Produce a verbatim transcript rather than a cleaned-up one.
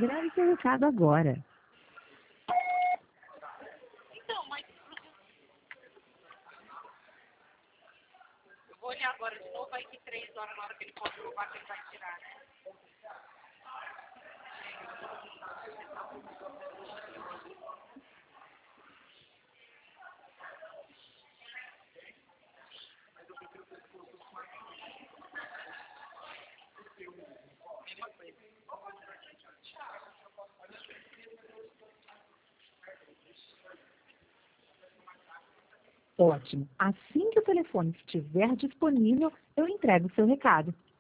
Grave seu recado agora. Então, mas eu vou olhar agora de novo, aí que três horas na hora que ele pode provar que ele vai tirar, né? Ótimo. Assim que o telefone estiver disponível, eu entrego o seu recado.